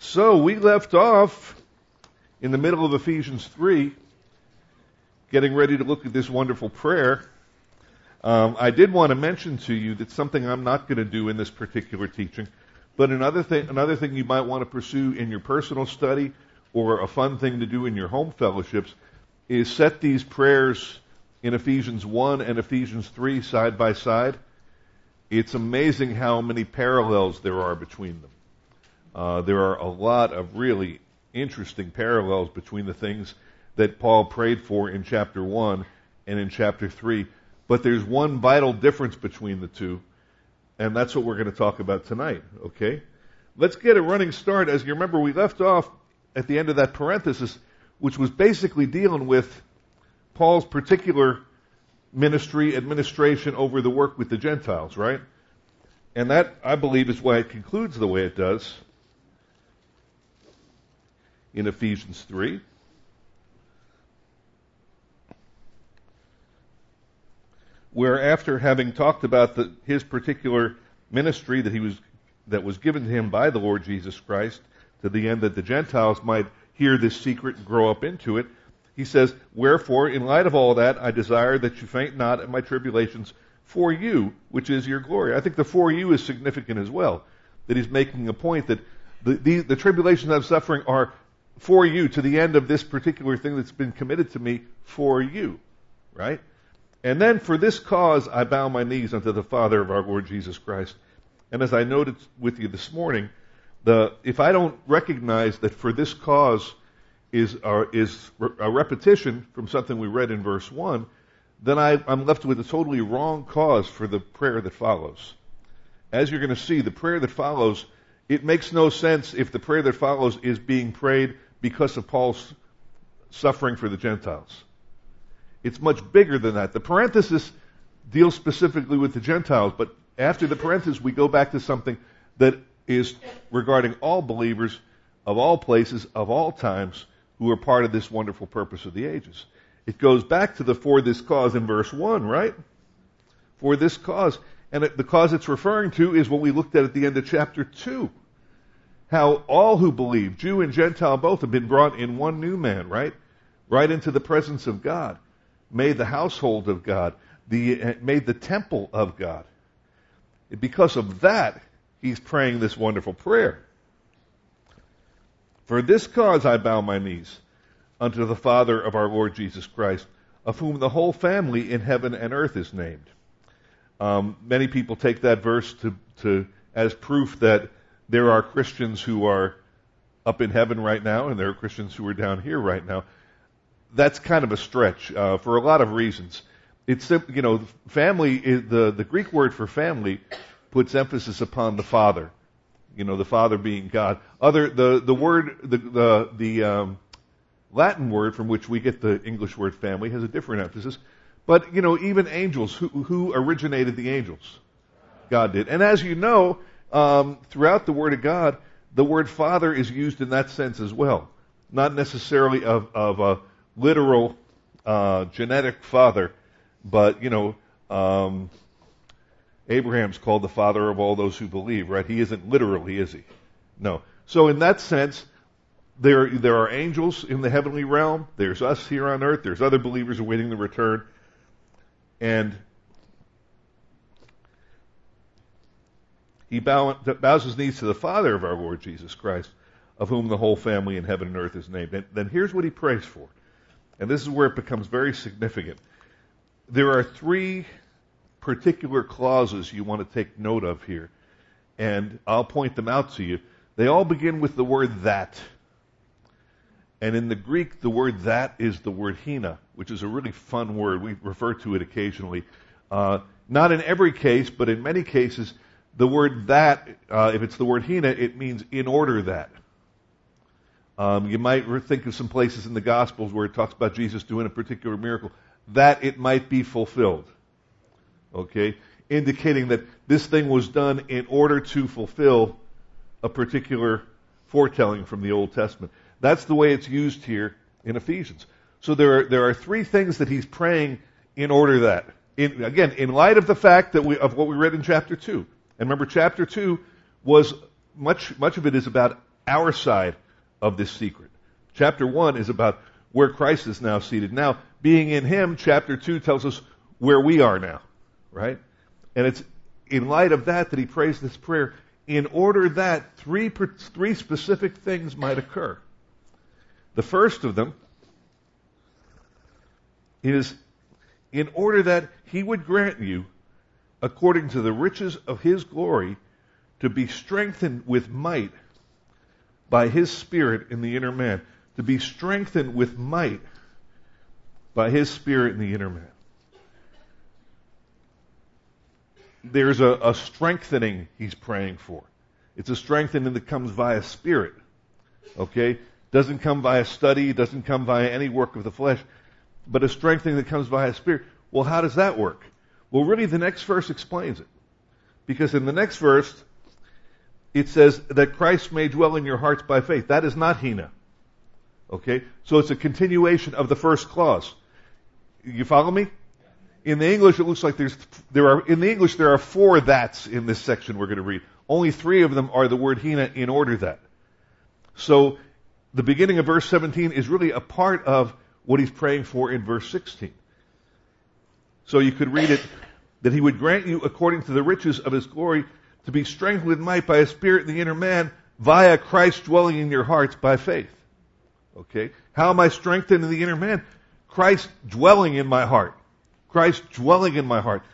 So we left off in the middle of Ephesians 3, getting ready to look at this wonderful prayer. I did want to mention to you that something I'm not going to do in this particular teaching, but another thing you might want to pursue in your personal study or a fun thing to do in your home fellowships is set these prayers in Ephesians 1 and Ephesians 3 side by side. It's amazing how many parallels there are between them. There are a lot of really interesting parallels between the things that Paul prayed for in chapter 1 and in chapter 3. But there's one vital difference between the two, and that's what we're going to talk about tonight, okay? Let's get a running start. As you remember, we left off at the end of that parenthesis, which was basically dealing with Paul's particular ministry, administration over the work with the Gentiles, right? And that, I believe, is why it concludes the way it does in Ephesians 3. Where after having talked about his particular ministry that was given to him by the Lord Jesus Christ, to the end that the Gentiles might hear this secret and grow up into it, he says, "Wherefore, in light of all that, I desire that you faint not at my tribulations for you, which is your glory." I think the "for you" is significant as well. That he's making a point that the tribulations I'm suffering are for you, to the end of this particular thing that's been committed to me for you, right? And then, "For this cause I bow my knees unto the Father of our Lord Jesus Christ." And as I noted with you this morning, if I don't recognize that "for this cause" is a repetition from something we read in verse 1, then I'm left with a totally wrong cause for the prayer that follows. As you're going to see, the prayer that follows, it makes no sense if the prayer that follows is being prayed because of Paul's suffering for the Gentiles. It's much bigger than that. The parenthesis deals specifically with the Gentiles, but after the parenthesis we go back to something that is regarding all believers of all places, of all times, who are part of this wonderful purpose of the ages. It goes back to the "for this cause" in verse 1, right? For this cause. And the cause it's referring to is what we looked at the end of chapter 2. How all who believe, Jew and Gentile both, have been brought in one new man, right? Right into the presence of God. Made the household of God. Made the temple of God. Because of that, he's praying this wonderful prayer. "For this cause I bow my knees unto the Father of our Lord Jesus Christ, of whom the whole family in heaven and earth is named." Many people take that verse as proof that there are Christians who are up in heaven right now, and there are Christians who are down here right now. That's kind of a stretch for a lot of reasons. It's family. The Greek word for family puts emphasis upon the Father. The Father being God. The Latin word from which we get the English word family has a different emphasis. But even angels, who originated the angels? God did. And as you know, throughout the Word of God, the word Father is used in that sense as well. Not necessarily of a literal genetic father, but Abraham's called the father of all those who believe, right? He isn't literally, is he? No. So in that sense, there are angels in the heavenly realm. There's us here on earth. There's other believers awaiting the return. And he bows his knees to the Father of our Lord Jesus Christ, of whom the whole family in heaven and earth is named. And then here's what he prays for. And this is where it becomes very significant. There are 3 particular clauses you want to take note of here. And I'll point them out to you. They all begin with the word "that." And in the Greek, the word "that" is the word "hina," which is a really fun word. We refer to it occasionally. Not in every case, but in many cases, the word "that," if it's the word "hina," it means "in order that." You might think of some places in the Gospels where it talks about Jesus doing a particular miracle, that it might be fulfilled. Okay? Indicating that this thing was done in order to fulfill a particular foretelling from the Old Testament. That's the way it's used here in Ephesians. So there are 3 things that he's praying in order that. In light of the fact that of what we read in chapter 2. And remember, chapter 2 was much of it is about our side of this secret. Chapter 1 is about where Christ is now seated. Now, being in Him, chapter 2 tells us where we are now, right? And it's in light of that he prays this prayer in order that three specific things might occur. The first of them is in order that He would grant you, according to the riches of His glory, to be strengthened with might by His Spirit in the inner man. To be strengthened with might by His Spirit in the inner man. There's a strengthening He's praying for. It's a strengthening that comes via Spirit. Okay? Doesn't come via study, doesn't come via any work of the flesh, but a strengthening that comes via Spirit. Well, how does that work? Well, really, the next verse explains it. Because in the next verse, it says that Christ may dwell in your hearts by faith. That is not Hina. Okay? So it's a continuation of the first clause. You follow me? In the English, it looks like there are 4 that's in this section we're going to read. Only 3 of them are the word Hina in order that. So the beginning of verse 17 is really a part of what he's praying for in verse 16. So you could read it, that He would grant you according to the riches of His glory to be strengthened with might by His Spirit in the inner man via Christ dwelling in your hearts by faith. Okay? How am I strengthened in the inner man? Christ dwelling in my heart. Christ dwelling in my heart.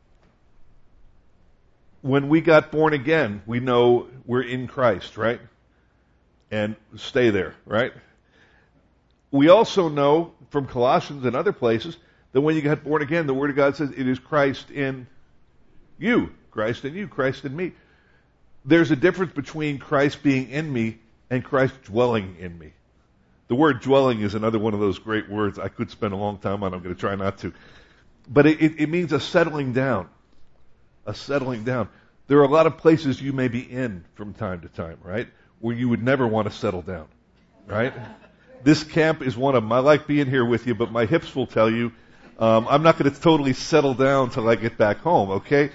When we got born again, we know we're in Christ, right? And stay there, right? We also know from Colossians and other places that when you got born again, the Word of God says it is Christ in you. Christ in you, Christ in me. There's a difference between Christ being in me and Christ dwelling in me. The word dwelling is another one of those great words I could spend a long time on. I'm going to try not to. But it means a settling down. A settling down. There are a lot of places you may be in from time to time, right? Where you would never want to settle down, right? This camp is one of them. I like being here with you, but my hips will tell you I'm not going to totally settle down till I get back home, okay?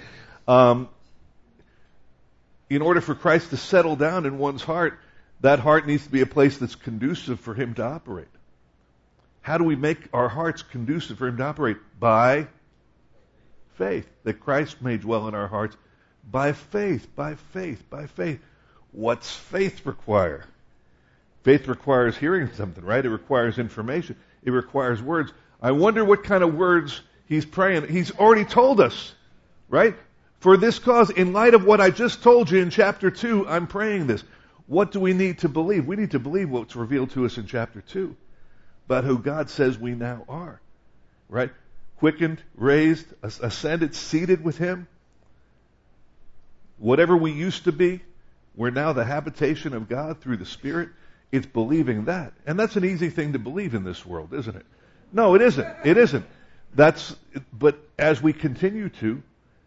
In order for Christ to settle down in one's heart, that heart needs to be a place that's conducive for Him to operate. How do we make our hearts conducive for Him to operate? By faith. That Christ may dwell in our hearts. By faith, by faith, by faith. What's faith require? Faith requires hearing something, right? It requires information. It requires words. I wonder what kind of words he's praying. He's already told us, right? For this cause, in light of what I just told you in chapter 2, I'm praying this. What do we need to believe? We need to believe what's revealed to us in chapter 2 about who God says we now are, right? Quickened, raised, ascended, seated with Him. Whatever we used to be, we're now the habitation of God through the Spirit. It's believing that. And that's an easy thing to believe in this world, isn't it? No, it isn't. It isn't. But as we continue to,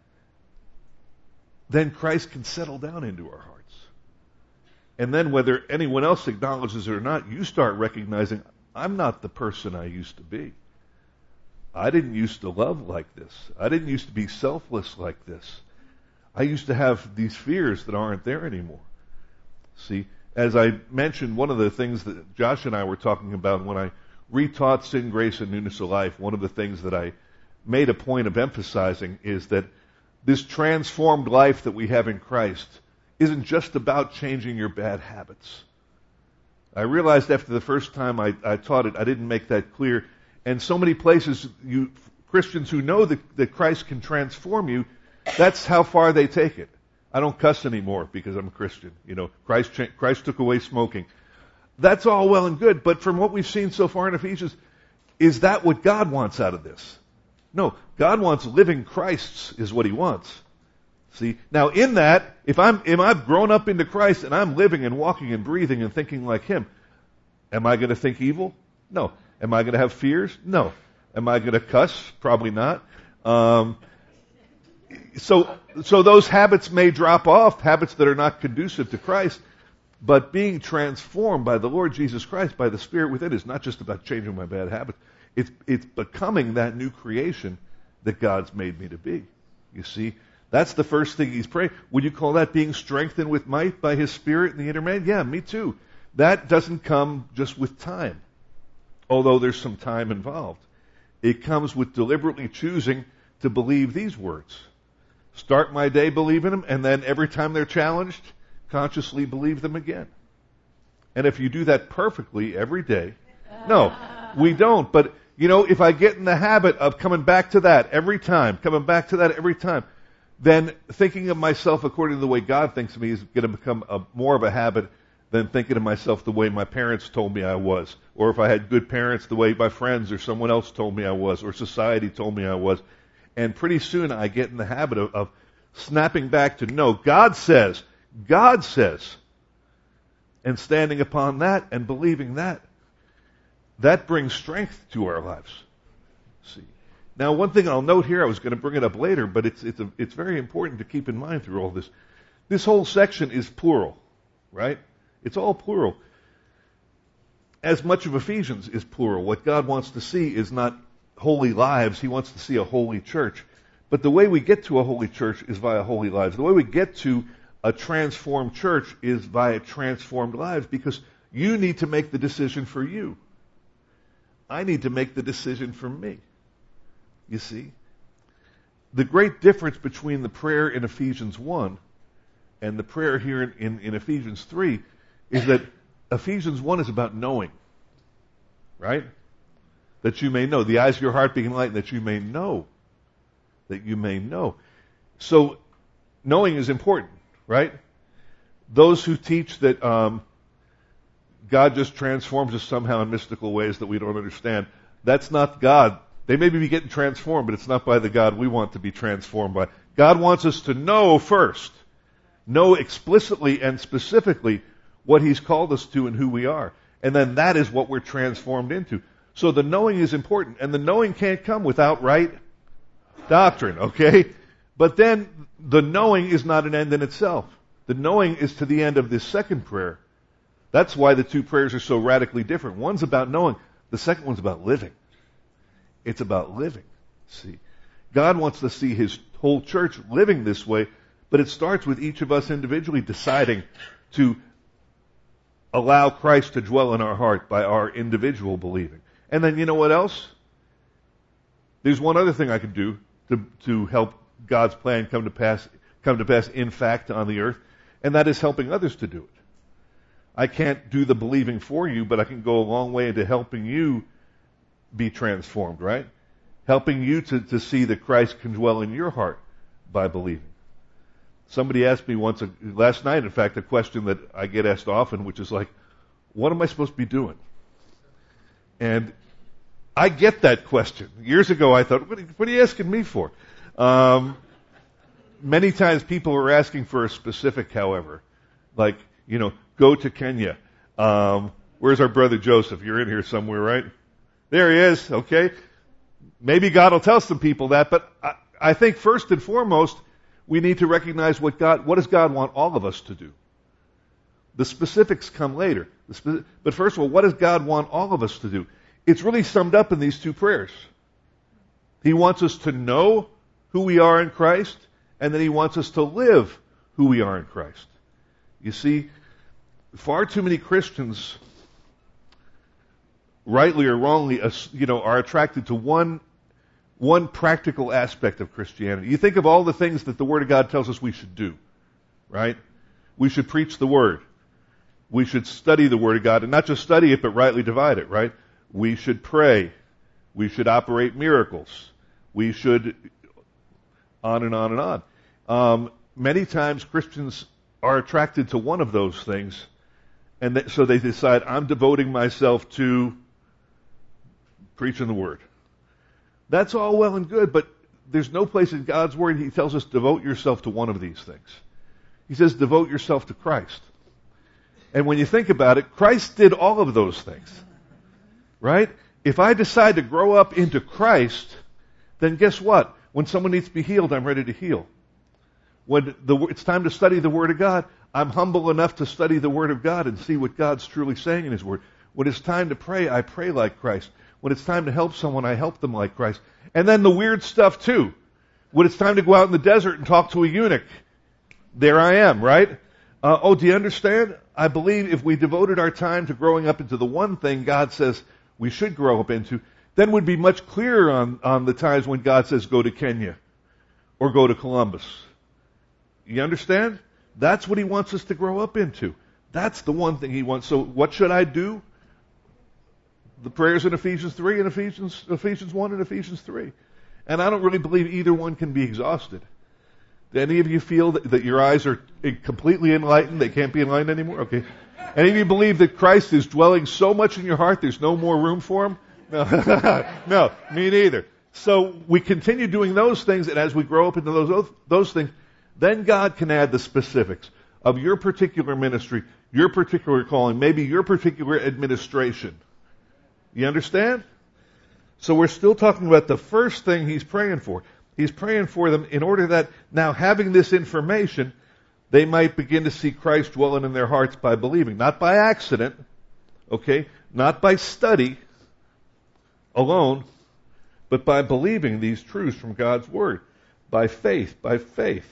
then Christ can settle down into our hearts. And then whether anyone else acknowledges it or not, you start recognizing, I'm not the person I used to be. I didn't used to love like this. I didn't used to be selfless like this. I used to have these fears that aren't there anymore. See, as I mentioned, one of the things that Josh and I were talking about when I retaught Sin, Grace, and Newness of Life, one of the things that I made a point of emphasizing is that this transformed life that we have in Christ isn't just about changing your bad habits. I realized after the first time I taught it, I didn't make that clear. And so many places, Christians who know that Christ can transform you, that's how far they take it. I don't cuss anymore because I'm a Christian. You know, Christ took away smoking. That's all well and good, but from what we've seen so far in Ephesians, is that what God wants out of this? No, God wants living Christs is what He wants. See, now in that, if I've grown up into Christ and I'm living and walking and breathing and thinking like Him, am I going to think evil? No. Am I going to have fears? No. Am I going to cuss? Probably not. So those habits may drop off, habits that are not conducive to Christ, but being transformed by the Lord Jesus Christ, by the Spirit within, is not just about changing my bad habits. It's becoming that new creation that God's made me to be. You see, That's the first thing he's praying. Would you call that being strengthened with might by his Spirit in the inner man? Yeah, me too. That doesn't come just with time, although there's some time involved. It comes with deliberately choosing to believe these words. Start my day believing them, and then every time they're challenged, consciously believe them again. And if you do that perfectly every day, no, we don't, but if I get in the habit of coming back to that every time, then thinking of myself according to the way God thinks of me is going to become more of a habit than thinking of myself the way my parents told me I was. Or if I had good parents, the way my friends or someone else told me I was, or society told me I was. And pretty soon I get in the habit of snapping back to, no, God says, and standing upon that and believing that. That brings strength to our lives. See. Now, one thing I'll note here, I was going to bring it up later, but it's very important to keep in mind through all this. This whole section is plural, right? It's all plural. As much of Ephesians is plural. What God wants to see is not holy lives. He wants to see a holy church. But the way we get to a holy church is via holy lives. The way we get to a transformed church is via transformed lives, because you need to make the decision for you. I need to make the decision for me. You see? The great difference between the prayer in Ephesians 1 and the prayer here in Ephesians 3 is that Ephesians 1 is about knowing. Right? That you may know. The eyes of your heart being enlightened, that you may know. That you may know. So, knowing is important, right? Those who teach that God just transforms us somehow in mystical ways that we don't understand, that's not God. They may be getting transformed, but it's not by the God we want to be transformed by. God wants us to know first. Know explicitly and specifically what He's called us to and who we are. And then that is what we're transformed into. So the knowing is important. And the knowing can't come without right doctrine, okay? But then the knowing is not an end in itself. The knowing is to the end of this second prayer. That's why the two prayers are so radically different. One's about knowing. The second one's about living. It's about living. See, God wants to see His whole church living this way, but it starts with each of us individually deciding to allow Christ to dwell in our heart by our individual believing. And then you know what else? There's one other thing I can do to help God's plan come to pass in fact on the earth, and that is helping others to do it. I can't do the believing for you, but I can go a long way into helping you be transformed, right? Helping you to see that Christ can dwell in your heart by believing. Somebody asked me once, last night, in fact, a question that I get asked often, which is like, what am I supposed to be doing? And I get that question. Years ago, I thought, what are you asking me for? Many times people are asking for a specific, however. Like, go to Kenya. Where's our brother Joseph? You're in here somewhere, right? There he is, okay? Maybe God will tell some people that, but I think first and foremost, we need to recognize what does God want all of us to do? The specifics come later. But first of all, what does God want all of us to do? It's really summed up in these two prayers. He wants us to know who we are in Christ, and then He wants us to live who we are in Christ. You see, far too many Christians, rightly or wrongly, are attracted to one practical aspect of Christianity. You think of all the things that the Word of God tells us we should do, right? We should preach the Word. We should study the Word of God, and not just study it, but rightly divide it, right? We should pray. We should operate miracles. We should, on and on and on. Many times Christians are attracted to one of those things, and so they decide, I'm devoting myself to preaching the Word. That's all well and good, but there's no place in God's Word He tells us devote yourself to one of these things. He says devote yourself to Christ. And when you think about it, Christ did all of those things. Right? If I decide to grow up into Christ, then guess what? When someone needs to be healed, I'm ready to heal. When it's time to study the Word of God, I'm humble enough to study the Word of God and see what God's truly saying in His Word. When it's time to pray, I pray like Christ. When it's time to help someone, I help them like Christ. And then the weird stuff too. When it's time to go out in the desert and talk to a eunuch, there I am, right? Do you understand? I believe if we devoted our time to growing up into the one thing God says we should grow up into, then we'd be much clearer on the times when God says go to Kenya or go to Columbus. You understand? That's what He wants us to grow up into. That's the one thing He wants. So what should I do? The prayers in Ephesians 3 and Ephesians 1 and Ephesians 3. And I don't really believe either one can be exhausted. Do any of you feel that your eyes are completely enlightened? They can't be enlightened anymore? Okay. Any of you believe that Christ is dwelling so much in your heart there's no more room for Him? No, no, me neither. So we continue doing those things, and as we grow up into those things, then God can add the specifics of your particular ministry, your particular calling, maybe your particular administration. You understand? So we're still talking about the first thing He's praying for. He's praying for them in order that now, having this information, they might begin to see Christ dwelling in their hearts by believing. Not by accident, okay? Not by study alone, but by believing these truths from God's Word. By faith, by faith.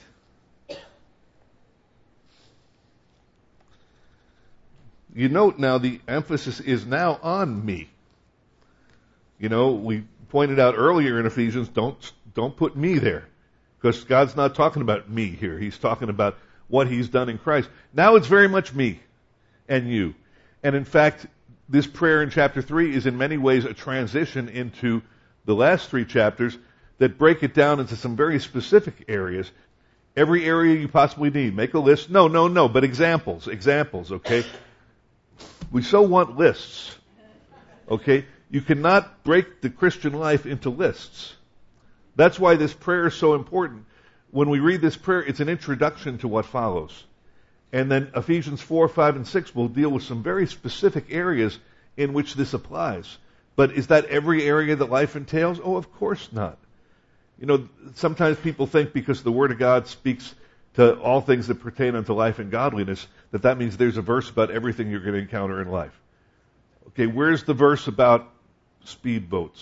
You note now the emphasis is now on me. You know, we pointed out earlier in Ephesians, don't put me there. Because God's not talking about me here. He's talking about what He's done in Christ. Now it's very much me and you. And in fact, this prayer in chapter 3 is in many ways a transition into the last 3 chapters that break it down into some very specific areas. Every area you possibly need. Make a list. No, but examples, okay? We so want lists, okay? You cannot break the Christian life into lists. That's why this prayer is so important. When we read this prayer, it's an introduction to what follows. And then Ephesians 4, 5, and 6 will deal with some very specific areas in which this applies. But is that every area that life entails? Oh, of course not. You know, sometimes people think because the Word of God speaks to all things that pertain unto life and godliness, that means there's a verse about everything you're going to encounter in life. Okay, where's the verse about speedboats?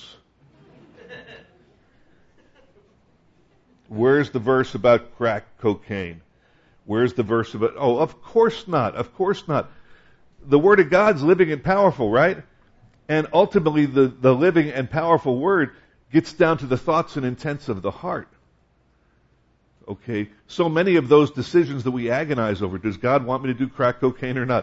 Where's the verse about crack cocaine? Where's the verse about... Oh, of course not. Of course not. The Word of God's living and powerful, right? And ultimately, the living and powerful Word gets down to the thoughts and intents of the heart. Okay? So many of those decisions that we agonize over, does God want me to do crack cocaine or not?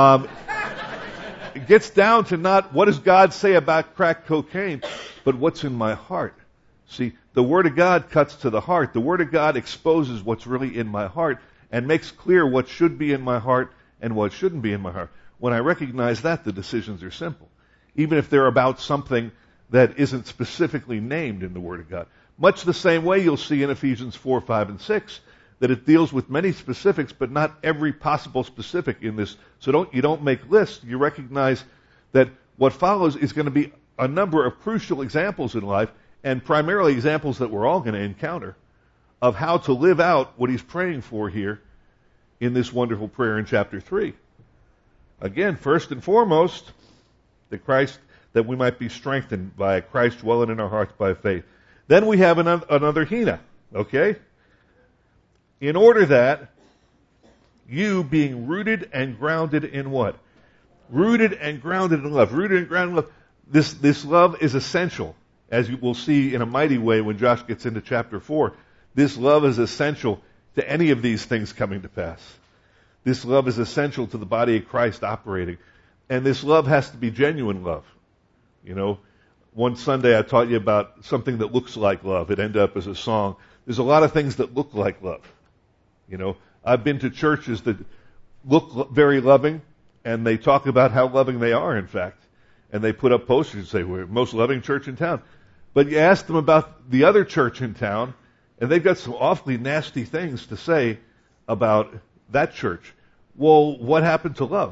It gets down to not what does God say about crack cocaine, but what's in my heart. See, the Word of God cuts to the heart. The Word of God exposes what's really in my heart and makes clear what should be in my heart and what shouldn't be in my heart. When I recognize that, the decisions are simple. Even if they're about something that isn't specifically named in the Word of God. Much the same way you'll see in Ephesians 4, 5, and 6, that it deals with many specifics, but not every possible specific in this. So you don't make lists. You recognize that what follows is going to be a number of crucial examples in life, and primarily examples that we're all going to encounter, of how to live out what He's praying for here in this wonderful prayer in chapter 3. Again, first and foremost, that we might be strengthened by Christ dwelling in our hearts by faith. Then we have another hina, okay? In order that you being rooted and grounded in what? Rooted and grounded in love. Rooted and grounded in love. This love is essential, as you will see in a mighty way when Josh gets into chapter 4. This love is essential to any of these things coming to pass. This love is essential to the body of Christ operating. And this love has to be genuine love. You know, one Sunday I taught you about something that looks like love. It ended up as a song. There's a lot of things that look like love. You know, I've been to churches that look very loving, and they talk about how loving they are, in fact. And they put up posters and say, we're the most loving church in town. But you ask them about the other church in town, and they've got some awfully nasty things to say about that church. Well, what happened to love?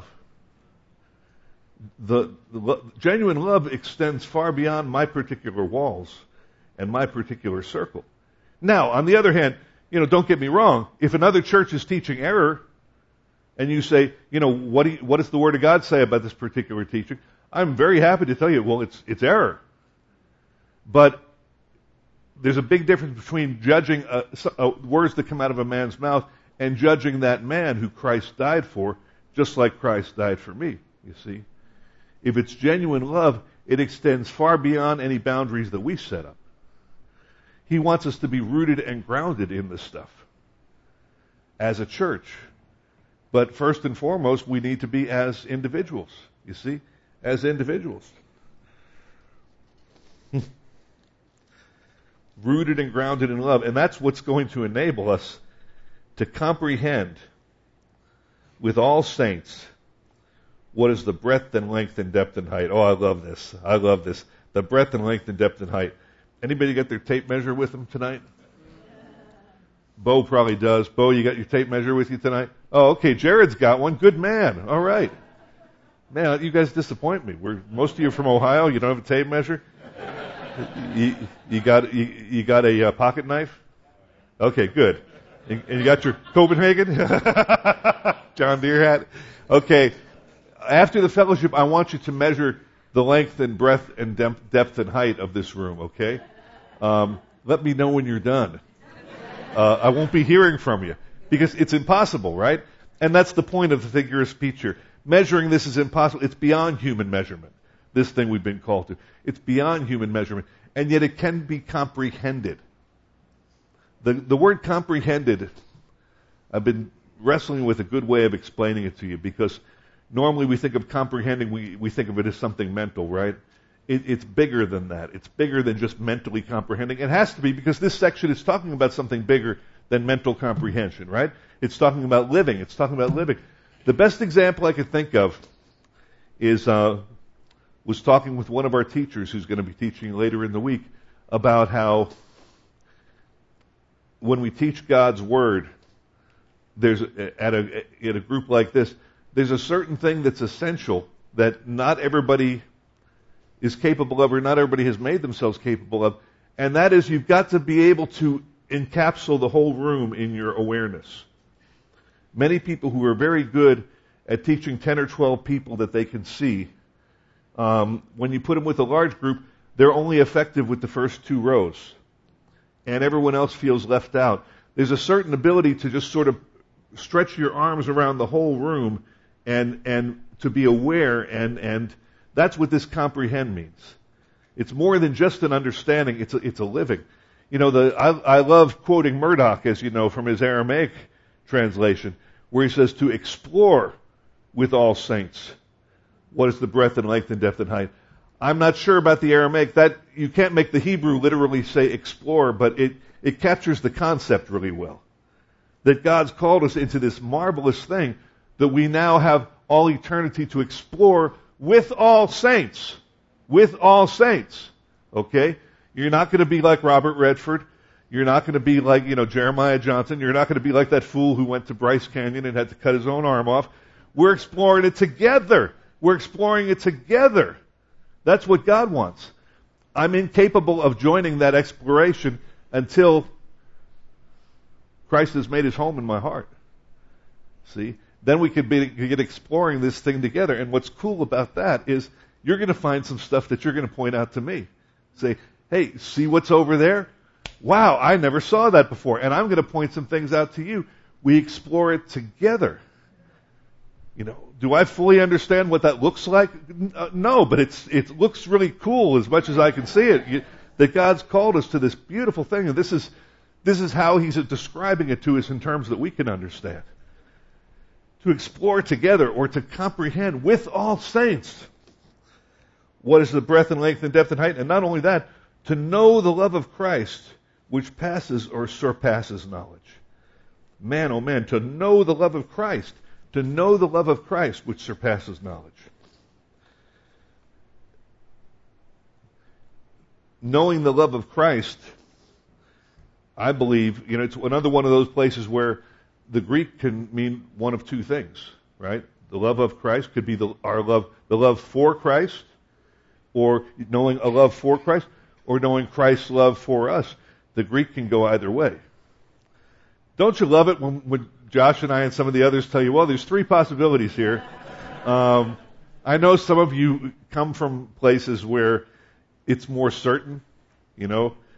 The genuine love extends far beyond my particular walls and my particular circle. Now, on the other hand, you know, don't get me wrong. If another church is teaching error, and you say, you know, what does the Word of God say about this particular teaching? I'm very happy to tell you, well, it's error. But there's a big difference between judging words that come out of a man's mouth and judging that man who Christ died for, just like Christ died for me, you see. If it's genuine love, it extends far beyond any boundaries that we set up. He wants us to be rooted and grounded in this stuff as a church. But first and foremost, we need to be as individuals, you see, as individuals. Rooted and grounded in love. And that's what's going to enable us to comprehend with all saints what is the breadth and length and depth and height. Oh, I love this. I love this. The breadth and length and depth and height. Anybody got their tape measure with them tonight? Bo probably does. Bo, you got your tape measure with you tonight? Oh, okay. Jared's got one. Good man. All right. Man, you guys disappoint me. Most of you are from Ohio. You don't have a tape measure? You got a pocket knife? Okay, good. And you got your Copenhagen? John Deere hat? Okay. After the fellowship, I want you to measure the length and breadth and depth and height of this room, okay? Let me know when you're done. I won't be hearing from you because it's impossible, right? And that's the point of the figure of speech here. Measuring this is impossible. It's beyond human measurement, this thing we've been called to. It's beyond human measurement, and yet it can be comprehended. The word comprehended, I've been wrestling with a good way of explaining it to you because normally we think of comprehending, we think of it as something mental, right? It's bigger than that. It's bigger than just mentally comprehending. It has to be because this section is talking about something bigger than mental comprehension, right? It's talking about living. It's talking about living. The best example I could think of is was talking with one of our teachers who's going to be teaching later in the week about how when we teach God's Word, there's at a group like this, there's a certain thing that's essential that not everybody is capable of or not everybody has made themselves capable of, and that is you've got to be able to encapsulate the whole room in your awareness. Many people who are very good at teaching 10 or 12 people that they can see, when you put them with a large group, they're only effective with the first 2 rows, and everyone else feels left out. There's a certain ability to just sort of stretch your arms around the whole room and to be aware, and that's what this comprehend means. It's more than just an understanding, it's a living. You know, I love quoting Murdoch, as you know, from his Aramaic translation, where he says to explore with all saints what is the breadth and length and depth and height. I'm not sure about the Aramaic. That you can't make the Hebrew literally say explore, but it captures the concept really well. That God's called us into this marvelous thing that we now have all eternity to explore with all saints. With all saints. Okay? You're not going to be like Robert Redford. You're not going to be like, Jeremiah Johnson. You're not going to be like that fool who went to Bryce Canyon and had to cut his own arm off. We're exploring it together. We're exploring it together. That's what God wants. I'm incapable of joining that exploration until Christ has made his home in my heart. See? Then we could get exploring this thing together. And what's cool about that is you're going to find some stuff that you're going to point out to me. Say, hey, see what's over there? Wow, I never saw that before. And I'm going to point some things out to you. We explore it together. Do I fully understand what that looks like? No, but it looks really cool as much as I can see it. That God's called us to this beautiful thing, and this is how He's describing it to us in terms that we can understand. To explore together or to comprehend with all saints what is the breadth and length and depth and height, and not only that, to know the love of Christ which passes or surpasses knowledge. Man, oh man, to know the love of Christ. To know the love of Christ which surpasses knowledge. Knowing the love of Christ, I believe, it's another one of those places where the Greek can mean one of two things, right? The love of Christ could be the love for Christ, or knowing a love for Christ, or knowing Christ's love for us. The Greek can go either way. Don't you love it when Josh and I and some of the others tell you, well, there's 3 possibilities here. I know some of you come from places where it's more certain,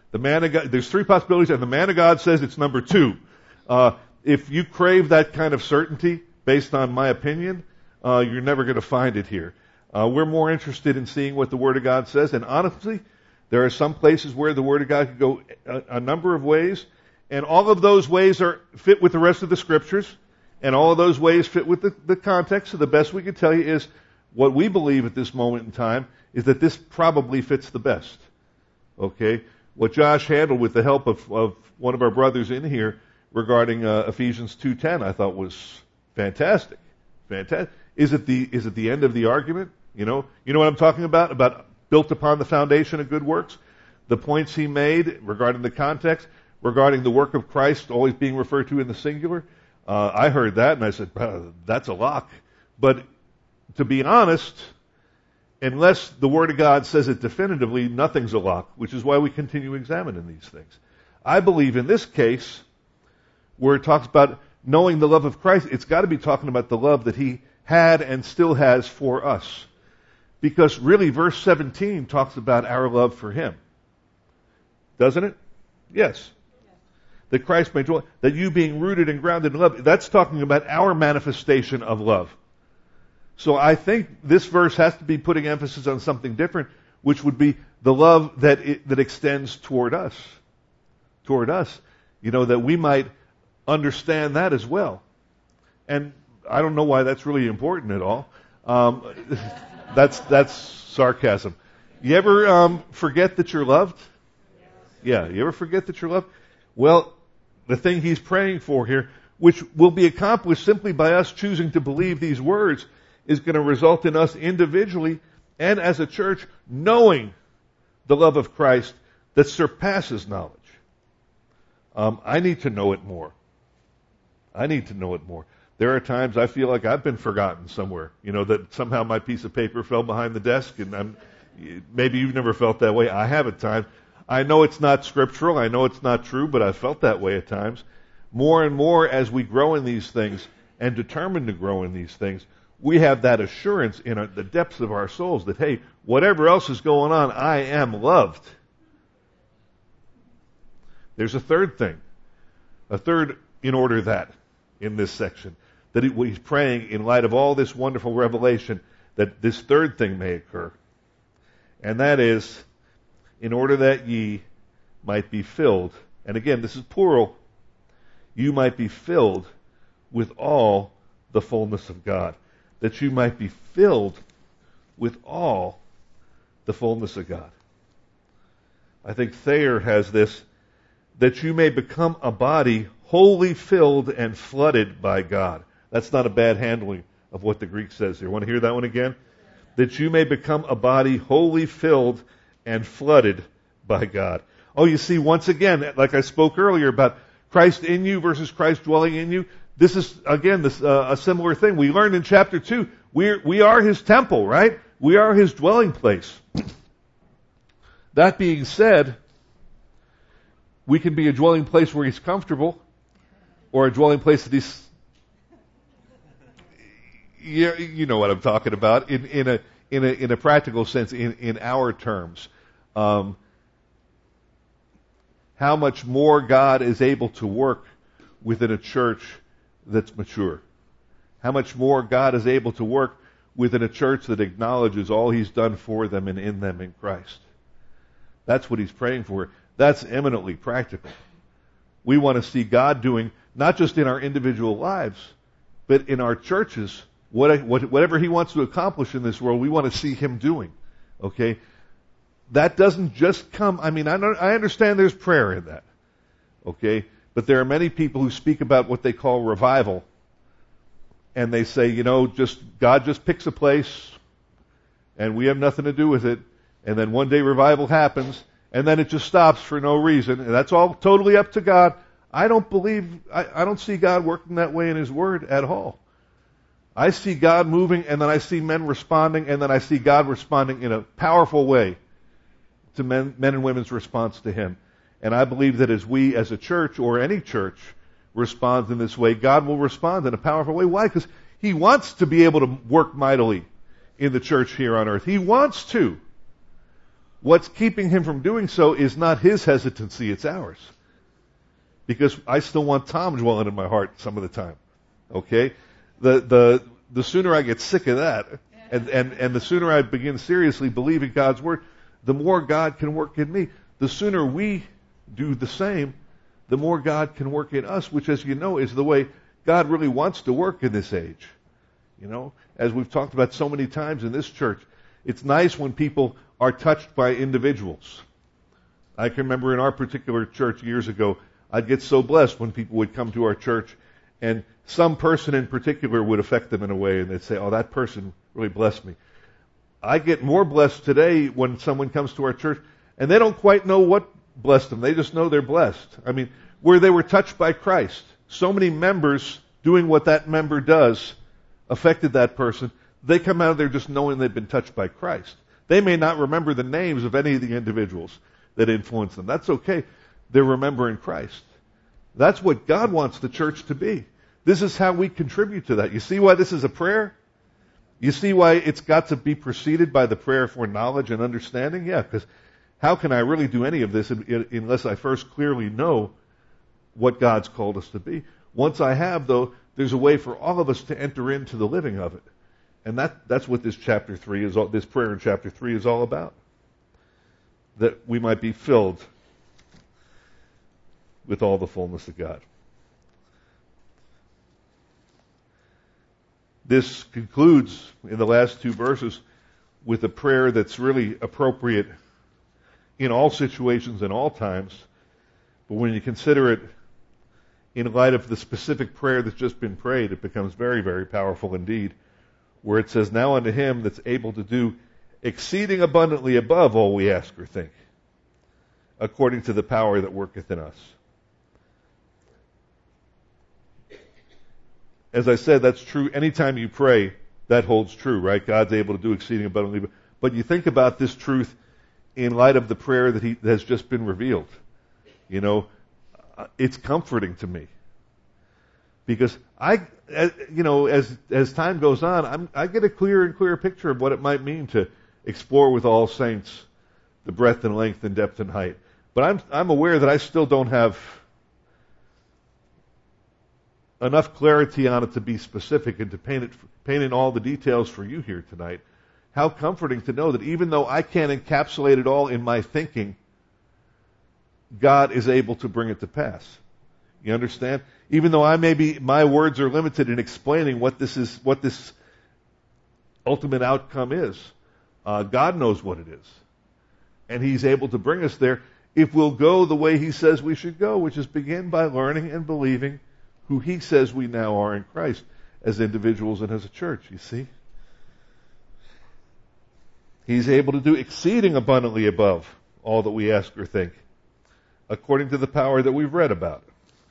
The man of God, there's three possibilities, and the man of God says it's number two. If you crave that kind of certainty based on my opinion, you're never going to find it here. We're more interested in seeing what the Word of God says, and honestly, there are some places where the Word of God could go a number of ways, and all of those ways fit with the rest of the Scriptures, and all of those ways fit with the context. So the best we can tell you is what we believe at this moment in time is that this probably fits the best. Okay? What Josh handled with the help of one of our brothers in here regarding Ephesians 2:10, I thought was fantastic. Fantastic. Is it the end of the argument? You know what I'm talking about? About built upon the foundation of good works? The points he made regarding the context, regarding the work of Christ always being referred to in the singular. I heard that and I said, that's a lock. But to be honest, unless the Word of God says it definitively, nothing's a lock, which is why we continue examining these things. I believe in this case, where it talks about knowing the love of Christ, it's got to be talking about the love that He had and still has for us. Because really, verse 17 talks about our love for Him. Doesn't it? Yes. That Christ may dwell, that you being rooted and grounded in love, that's talking about our manifestation of love. So I think this verse has to be putting emphasis on something different, which would be the love that extends toward us. Toward us. That we might understand that as well. And I don't know why that's really important at all. That's sarcasm. You ever forget that you're loved? Yeah, you ever forget that you're loved? Well, the thing he's praying for here, which will be accomplished simply by us choosing to believe these words, is going to result in us individually and as a church knowing the love of Christ that surpasses knowledge. I need to know it more. I need to know it more. There are times I feel like I've been forgotten somewhere. That somehow my piece of paper fell behind the desk, and maybe you've never felt that way. I have at times. I know it's not scriptural. I know it's not true, but I've felt that way at times. More and more as we grow in these things and determine to grow in these things, we have that assurance in the depths of our souls that, hey, whatever else is going on, I am loved. There's a third thing. A third in order that in this section. That he's praying in light of all this wonderful revelation that this third thing may occur. And that is, in order that ye might be filled, and again, this is plural, you might be filled with all the fullness of God. That you might be filled with all the fullness of God. I think Thayer has this, that you may become a body wholly filled and flooded by God. That's not a bad handling of what the Greek says here. Want to hear that one again? That you may become a body wholly filled and flooded by God. Oh, you see, once again, like I spoke earlier about Christ in you versus Christ dwelling in you, this is, again, a similar thing. We learned in chapter 2, we are His temple, right? We are His dwelling place. That being said, we can be a dwelling place where He's comfortable, or a dwelling place that He's... You know what I'm talking about in a practical sense, in our terms. How much more God is able to work within a church that's mature. How much more God is able to work within a church that acknowledges all He's done for them and in them in Christ. That's what he's praying for. That's eminently practical. We want to see God doing, not just in our individual lives, but in our churches, whatever He wants to accomplish in this world, we want to see Him doing. Okay? That doesn't just come, I understand there's prayer in that. Okay? But there are many people who speak about what they call revival. And they say, God just picks a place, and we have nothing to do with it. And then one day revival happens, and then it just stops for no reason. And that's all totally up to God. I don't see God working that way in His Word at all. I see God moving, and then I see men responding, and then I see God responding in a powerful way to men and women's response to Him. And I believe that as we, as a church, or any church, responds in this way, God will respond in a powerful way. Why? Because He wants to be able to work mightily in the church here on earth. He wants to. what's keeping him from doing so is not his hesitancy, it's ours. Because I still want Tom dwelling in my heart some of the time. Okay? The sooner I get sick of that, and the sooner I begin seriously believing God's Word, the more God can work in me. The sooner we do the same, the more God can work in us, which, as you know, is the way God really wants to work in this age. You know, as we've talked about so many times in this church, it's nice when people are touched by individuals. I can remember in our particular church years ago, I'd get so blessed when people would come to our church and some person in particular would affect them in a way, and they'd say, oh, that person really blessed me. I get more blessed today when someone comes to our church and they don't quite know what blessed them. They just know they're blessed. I mean, where they were touched by Christ. So many members doing what that member does affected that person. They come out of there just knowing they've been touched by Christ. They may not remember the names of any of the individuals that influenced them. That's okay. They're remembering Christ. That's what God wants the church to be. This is how we contribute to that. You see why this is a prayer? You see why it's got to be preceded by the prayer for knowledge and understanding? Yeah, because how can I really do any of this unless I first clearly know what God's called us to be? Once I have, though, there's a way for all of us to enter into the living of it. And that's what this chapter 3 is, this prayer in chapter 3 is all about. That we might be filled with all the fullness of God. This concludes in the last 2 verses with a prayer that's really appropriate in all situations and all times. But when you consider it in light of the specific prayer that's just been prayed, it becomes very, very powerful indeed. Where it says, now unto him that's able to do exceeding abundantly above all we ask or think, according to the power that worketh in us. As I said, that's true anytime you pray, that holds true, right? God's able to do exceeding abundantly. But you think about this truth in light of the prayer that has just been revealed. You know, it's comforting to me. Because as time goes on, I get a clearer and clearer picture of what it might mean to explore with all saints the breadth and length and depth and height. But I'm aware that I still don't have enough clarity on it to be specific and to paint in all the details for you here tonight. How comforting to know that even though I can't encapsulate it all in my thinking, God is able to bring it to pass. You understand? Even though my words are limited in explaining what this ultimate outcome is, God knows what it is. And He's able to bring us there if we'll go the way He says we should go, which is begin by learning and believing who He says we now are in Christ as individuals and as a church, you see? He's able to do exceeding abundantly above all that we ask or think, according to the power that we've read about.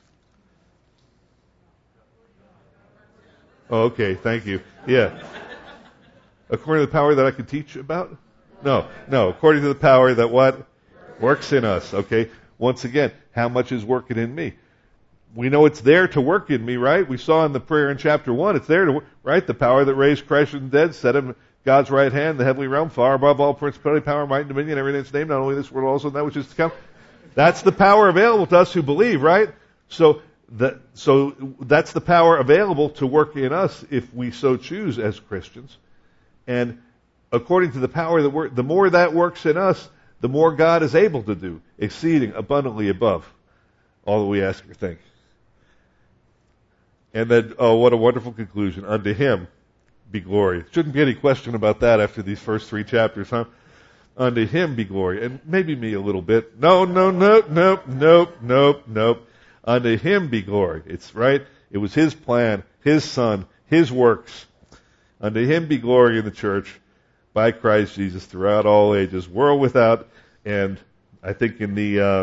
Oh, okay, thank you. Yeah. According to the power that I can teach about? No, according to the power that what? Works in us, okay? Once again, how much is working in me? We know it's there to work in me, right? We saw in the prayer in chapter 1, it's there to work, right? The power that raised Christ from the dead, set Him God's right hand, the heavenly realm, far above all principality, power, might, and dominion, everything that's named, not only this world, also that which is to come. That's the power available to us who believe, right? So that's the power available to work in us if we so choose as Christians. And according to the power that the more that works in us, the more God is able to do, exceeding abundantly above all that we ask or think. And then, what a wonderful conclusion. Unto Him be glory. Shouldn't be any question about that after these first 3 chapters, huh? Unto Him be glory. And maybe me a little bit. No. Unto Him be glory. It's right. It was His plan, His Son, His works. Unto Him be glory in the church by Christ Jesus throughout all ages, world without end. I think in the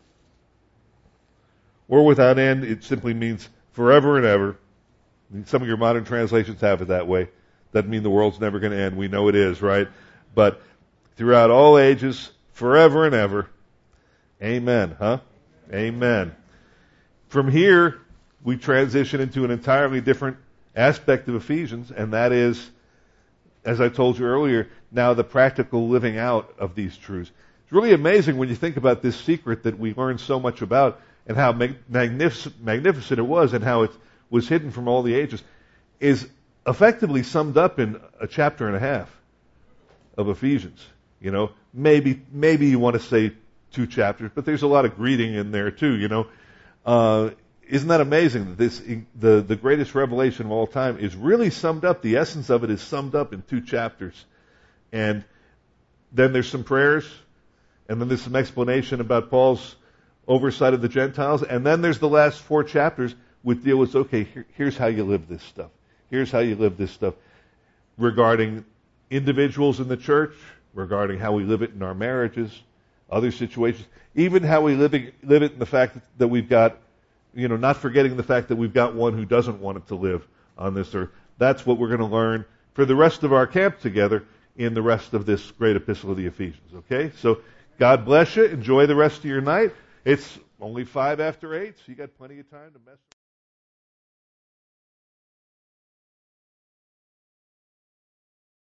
world without end, it simply means forever and ever. Some of your modern translations have it that way. Doesn't mean the world's never going to end. We know it is, right? But throughout all ages, forever and ever. Amen, huh? Amen. From here, we transition into an entirely different aspect of Ephesians, and that is as I told you earlier, now the practical living out of these truths. It's really amazing when you think about this secret that we learned so much about and how magnificent it was and how it was hidden from all the ages, is effectively summed up in a chapter and a half of Ephesians. You know, maybe you want to say 2 chapters, but there's a lot of greeting in there too, you know. Isn't that amazing that the greatest revelation of all time is really summed up, the essence of it is summed up in 2 chapters. And then there's some prayers, and then there's some explanation about Paul's oversight of the Gentiles, and then there's the last 4 chapters which deal with, okay, here's how you live this stuff. Here's how you live this stuff regarding individuals in the church, regarding how we live it in our marriages, other situations, even how we live it in the fact that we've got, you know, not forgetting the fact that we've got one who doesn't want it to live on this earth. That's what we're going to learn for the rest of our camp together in the rest of this great epistle of the Ephesians. Okay? So God bless you. Enjoy the rest of your night. It's only 5 after 8, so you got plenty of time to mess